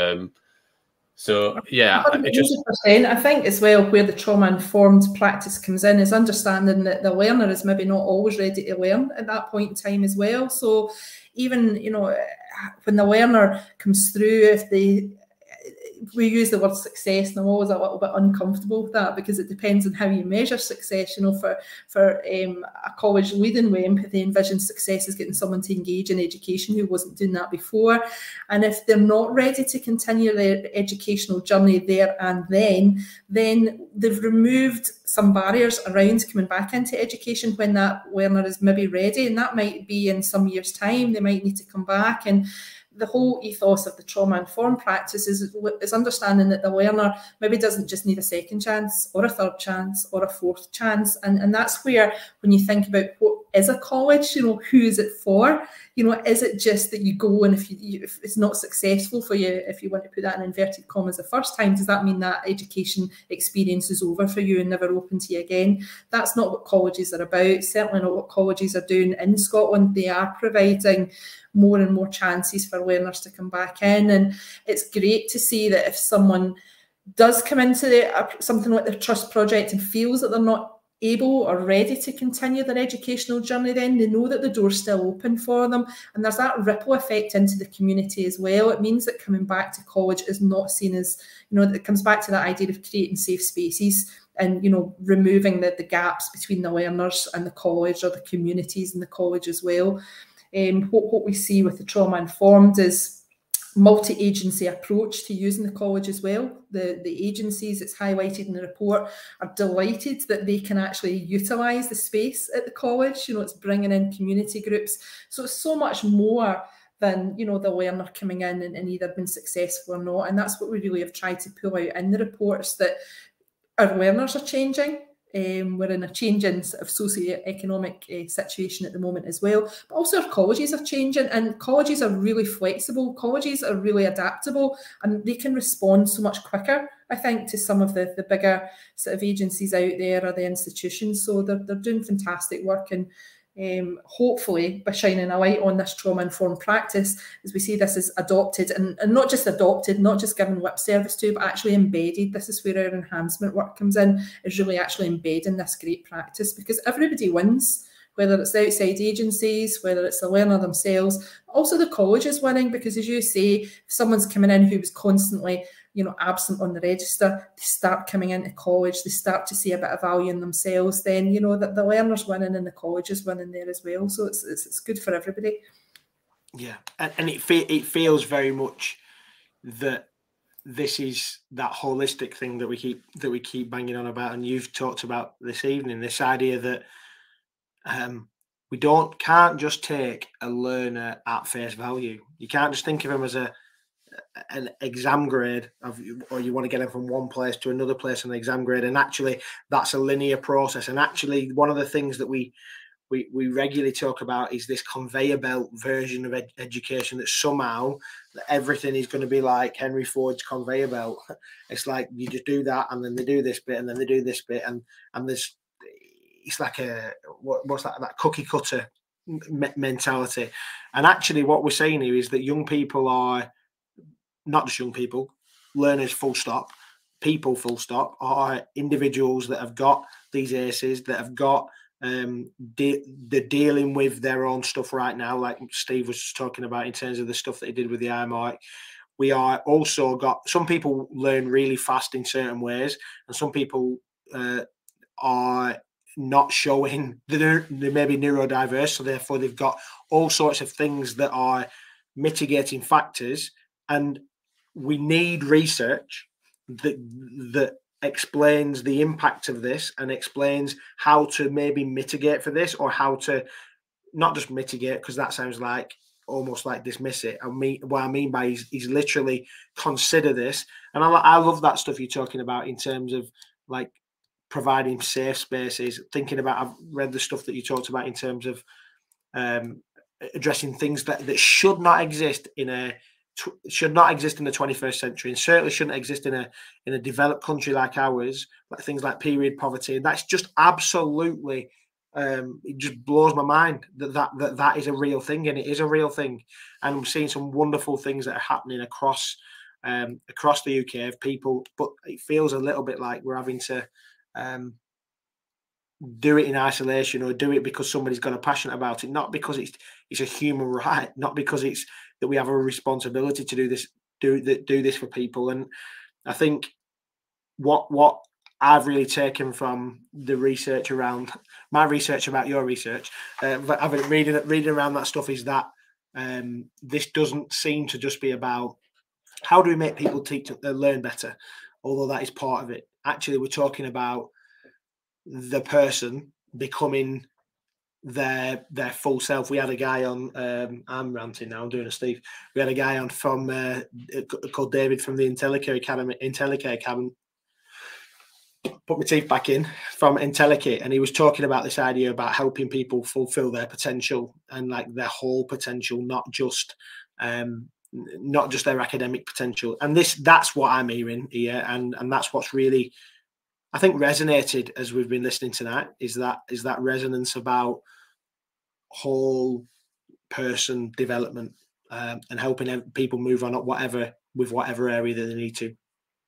Speaker 1: So yeah,
Speaker 4: I think as well where the trauma-informed practice comes in is understanding that the learner is maybe not always ready to learn at that point in time as well. So even, you know, when the learner comes through, we use the word success, and I'm always a little bit uncomfortable with that, because it depends on how you measure success. You know, for a college leading with empathy, envision success is getting someone to engage in education who wasn't doing that before. And if they're not ready to continue their educational journey there and then they've removed some barriers around coming back into education when that learner is maybe ready. And that might be in some years' time. They might need to come back. And the whole ethos of the trauma-informed practice is understanding that the learner maybe doesn't just need a second chance or a third chance or a fourth chance. And that's where, when you think about what is a college, you know, who is it for? You know, is it just that you go and if it's not successful for you, if you want to put that in inverted commas the first time, does that mean that education experience is over for you and never open to you again? That's not what colleges are about. Certainly not what colleges are doing in Scotland. They are providing more and more chances for learners to come back in. And it's great to see that if someone does come into something like the Trust Project and feels that they're not able or ready to continue their educational journey, then they know that the door's still open for them. And there's that ripple effect into the community as well. It means that coming back to college is not seen as, you know, it comes back to that idea of creating safe spaces and, you know, removing the gaps between the learners and the college, or the communities and the college as well. What we see with the trauma-informed is multi-agency approach to using the college as well. The agencies, it's highlighted in the report, are delighted that they can actually utilise the space at the college. You know, it's bringing in community groups. So it's so much more than, the learner coming in and either been successful or not. And that's what we really have tried to pull out in the reports, that our learners are changing. We're in a changing sort of socio-economic situation at the moment as well. But also our colleges are changing, and colleges are really flexible. Colleges are really adaptable, and they can respond so much quicker, I think, to some of the bigger sort of agencies out there or the institutions. So they're doing fantastic work, and hopefully by shining a light on this trauma-informed practice, as we see this is adopted, and not just adopted, not just given lip service to, but actually embedded. This is where our enhancement work comes in, is really actually embedding this great practice, because everybody wins, whether it's the outside agencies, whether it's the learner themselves. Also the college is winning, because as you say, if someone's coming in who was constantly absent on the register, they start coming into college, they start to see a bit of value in themselves, then that the learner's winning and the college is winning there as well. So it's good for everybody.
Speaker 2: Yeah, and it feels very much that this is that holistic thing that we keep banging on about, and you've talked about this evening, this idea that we can't just take a learner at face value. You can't just think of him as an exam grade or you want to get them from one place to another place on the exam grade, and actually that's a linear process. And actually one of the things that we regularly talk about is this conveyor belt version of education, that somehow everything is going to be like Henry Ford's conveyor belt. It's like you just do that, and then they do this bit, and then they do this bit, and there's, it's like what's that cookie cutter mentality. And actually what we're saying here is that young people are not just young people, learners full stop, people full stop, are individuals that have got these ACEs, that have got they're dealing with their own stuff right now, like Steve was talking about in terms of the stuff that he did with the IMI. We are also got, some people learn really fast in certain ways, and some people are not showing, they may be neurodiverse, so therefore they've got all sorts of things that are mitigating factors. And we need research that explains the impact of this and explains how to maybe mitigate for this, or how to not just mitigate, because that sounds like almost like dismiss it. What I mean by is literally consider this. And I love that stuff you're talking about in terms of like providing safe spaces, thinking about, I've read the stuff that you talked about in terms of addressing things that should not exist in the 21st century, and certainly shouldn't exist in a developed country like ours, like things like period poverty. And that's just absolutely it just blows my mind that is a real thing, and it is a real thing. And I'm seeing some wonderful things that are happening across the UK of people, but it feels a little bit like we're having to do it in isolation, or do it because somebody's got a passion about it, not because it's a human right, not because it's that we have a responsibility to do this for people. And I think what I've really taken from the research around my research about your research, having reading around that stuff, is that this doesn't seem to just be about how do we make people learn better, although that is part of it. Actually, we're talking about the person becoming their full self. We had a guy on, I'm ranting now, I'm doing a Steve. We had a guy on from called David from the Intellicare Academy, put my teeth back in, from Intellicare, and he was talking about this idea about helping people fulfill their potential, and like their whole potential, not just their academic potential. And that's what I'm hearing here, and that's what's really, I think, resonated as we've been listening tonight, is that resonance about whole person development, and helping people move on with whatever area that they need to.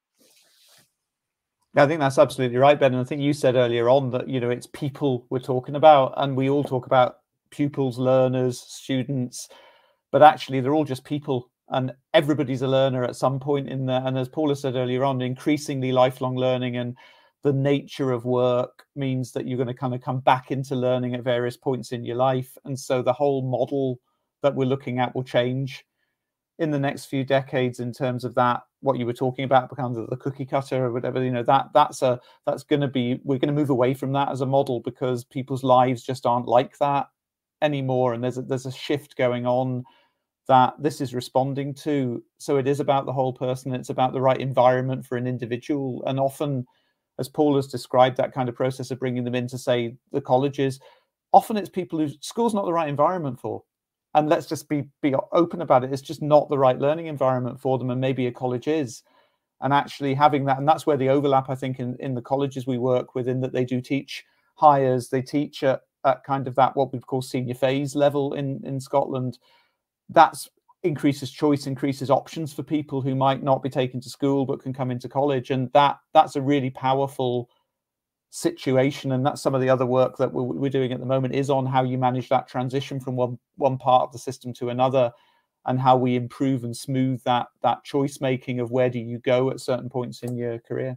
Speaker 5: I think that's absolutely right, Ben. And I think you said earlier on that, it's people we're talking about, and we all talk about pupils, learners, students, but actually they're all just people, and everybody's a learner at some point in there. And as Paula said earlier on, increasingly lifelong learning and the nature of work means that you're going to kind of come back into learning at various points in your life. And so the whole model that we're looking at will change in the next few decades in terms of that, what you were talking about, kind of the cookie cutter or whatever, that's going to be, we're going to move away from that as a model, because people's lives just aren't like that anymore. And there's a shift going on that this is responding to. So it is about the whole person. It's about the right environment for an individual. And often, as Paul has described, that kind of process of bringing them into, say, the colleges, often it's people who school's not the right environment for. And let's just be open about it. It's just not the right learning environment for them. And maybe a college is. And actually having that, and that's where the overlap, I think, in the colleges we work with, in that they do teach hires, they teach at kind of that, what we'd call senior phase level in Scotland. That's increases choice, increases options for people who might not be taken to school but can come into college. And that's a really powerful situation. And that's some of the other work that we're doing at the moment, is on how you manage that transition from one part of the system to another, and how we improve and smooth that choice making of where do you go at certain points in your career.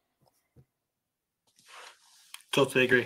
Speaker 2: Totally agree.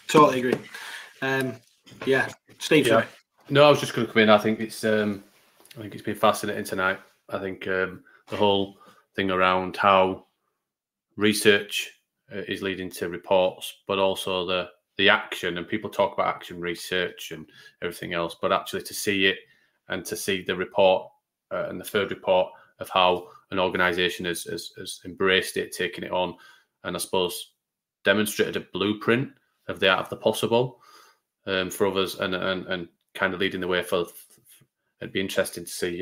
Speaker 2: Yeah, Steve.
Speaker 1: Yeah. No, I was just going to come in. I think it's been fascinating tonight. I think the whole thing around how research is leading to reports, but also the action. And people talk about action research and everything else, but actually to see it and to see the report and the third report of how an organisation has embraced it, taken it on, and I suppose demonstrated a blueprint of the art of the possible for others, and kind of leading the way for. It'd be interesting to see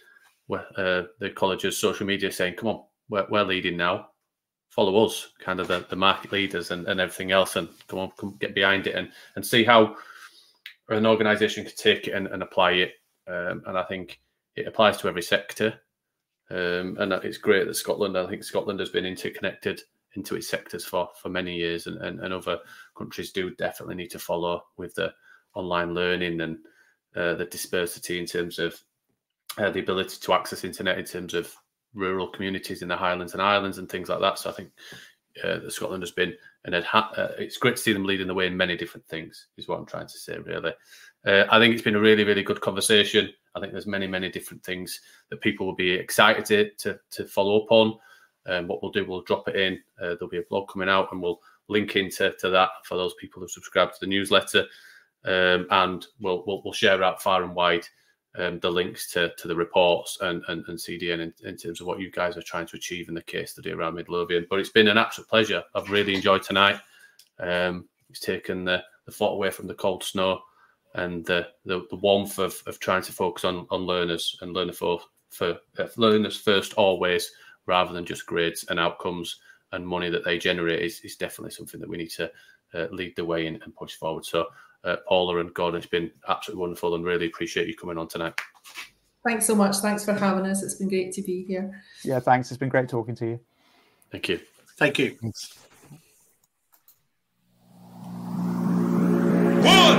Speaker 1: the college's social media saying, "Come on, we're leading now. Follow us," kind of the market leaders and everything else, and come get behind it and see how an organisation can take it and apply it. And I think it applies to every sector. And it's great that Scotland, I think Scotland has been interconnected into its sectors for many years, and other countries do definitely need to follow with the online learning and the dispersity in terms of the ability to access internet in terms of rural communities in the Highlands and Islands and things like that. So I think that Scotland has been, and it's great to see them leading the way in many different things, is what I'm trying to say, really. I think it's been a really, really good conversation. I think there's many, many different things that people will be excited to follow up on. What we'll do, we'll drop it in. There'll be a blog coming out, and we'll link into that for those people who subscribe to the newsletter. And we'll share out far and wide the links to the reports and CDN in terms of what you guys are trying to achieve in the case study around Midlothian. But it's been an absolute pleasure. I've really enjoyed tonight. It's taken the thought away from the cold snow and the warmth of trying to focus on learners and learners first always, rather than just grades and outcomes and money that they generate is definitely something that we need to lead the way in and push forward. So Paula and Gordon, it's been absolutely wonderful, and really appreciate you coming on tonight.
Speaker 4: Thanks so much. Thanks for having us. It's been great to be here.
Speaker 5: Yeah, thanks. It's been great talking to you.
Speaker 1: Thank you.
Speaker 2: Thank you.
Speaker 3: Thanks.
Speaker 6: 1